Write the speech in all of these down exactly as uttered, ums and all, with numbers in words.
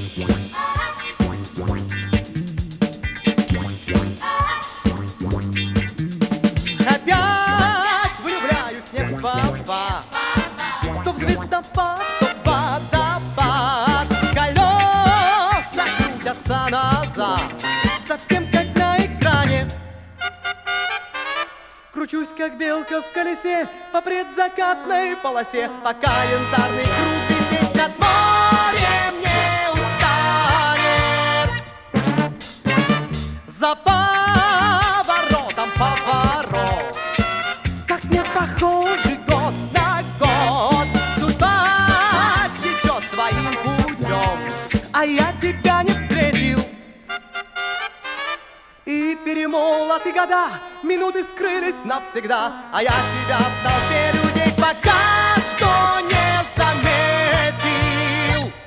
Опять влюбляюсь не в папа, то в звездопад, то в водопад. Колеса крутятся назад, совсем как на экране. Кручусь, как белка в колесе, по предзакатной полосе, пока янтарный круг висит над морем не устанет. За поворотом поворот, как не похожий год на год. Судьба течет своим путем, а я тебя не встретил. И перемолоты года, минуты скрылись навсегда, а я тебя в толпе людей пока что не заметил.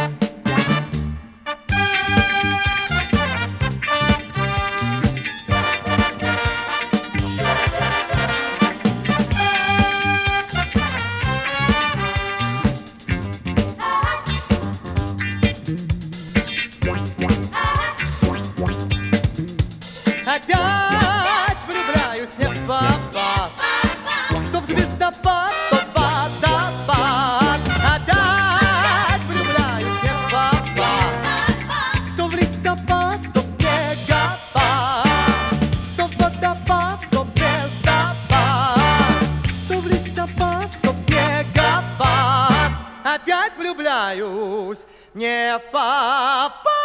Опять влюбляюсь не в папа, то в звездопад, то в водопад. Опять влюбляюсь не в папа, то в листопад, то в снегопад, то в водопад, то в звездопад, то в листопад, то в снегопад. Опять влюбляюсь не в папа.